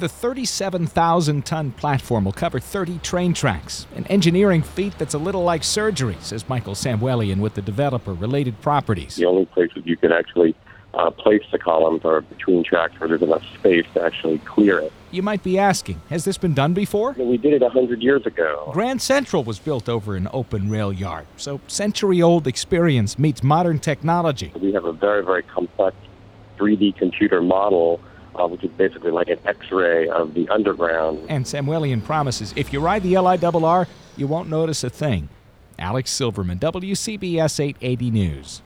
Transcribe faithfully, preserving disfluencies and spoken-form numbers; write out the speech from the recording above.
The thirty-seven thousand ton platform will cover thirty train tracks, an engineering feat that's a little like surgery, says Michael Samuelian with the developer Related Properties. The only places you can actually uh, place the columns are between tracks where there's enough space to actually clear it. You might be asking, has this been done before? We did it one hundred years ago. Grand Central was built over an open rail yard, so century-old experience meets modern technology. We have a very, very complex three D computer model, uh, which is basically like an X-ray of the underground. And Samuelian promises if you ride the L I R R, you won't notice a thing. Alex Silverman, W C B S eight eighty News.